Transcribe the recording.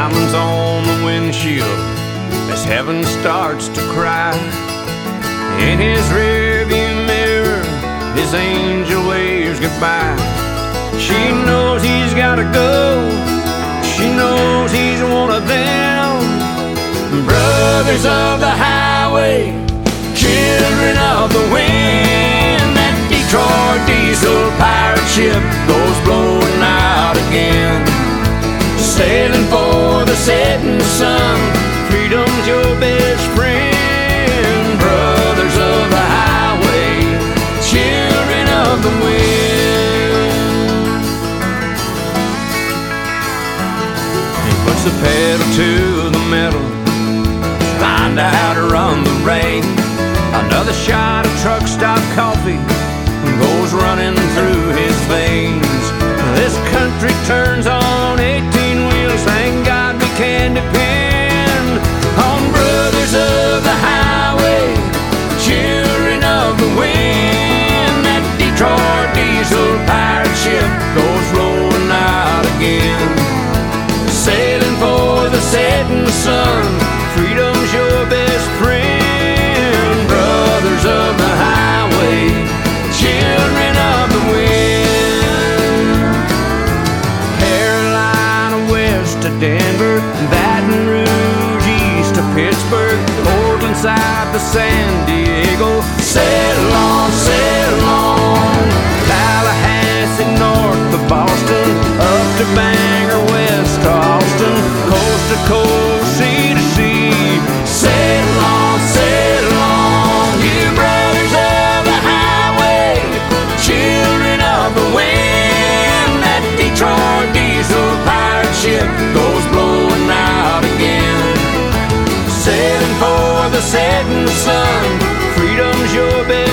diamonds on the windshield as heaven starts to cry. In his rearview mirror, his angel waves goodbye. She knows he's gotta go, she knows he's one of them. Brothers of the highway, children of the wind. That Detroit diesel pirate ship goes blowing out again. Sailing for the setting sun, freedom's your best friend. Brothers of the highway, children of the wind. He puts the pedal to the metal, find out how to run the rain. Another shot of truck stop coffee goes running through his veins. This country turns on 18 wheels, thank God we can depend on brothers of the highway, children of the wind. That Detroit diesel pirate ship goes rolling out again. Sailing for the setting sun, freedom's your best friend. Brothers of the highway, children of the wind. Carolina west to Denver, Baton Rouge east to Pittsburgh, Portland south to San Diego. Sail on, Tallahassee north to Boston, up to Bangor west to Austin, coast to coast, sea to sea. Sail on, you brothers of the highway, children of the wind. That Detroit diesel pirate ship goes blowing out again. Sailing for the setting sun, freedom's your best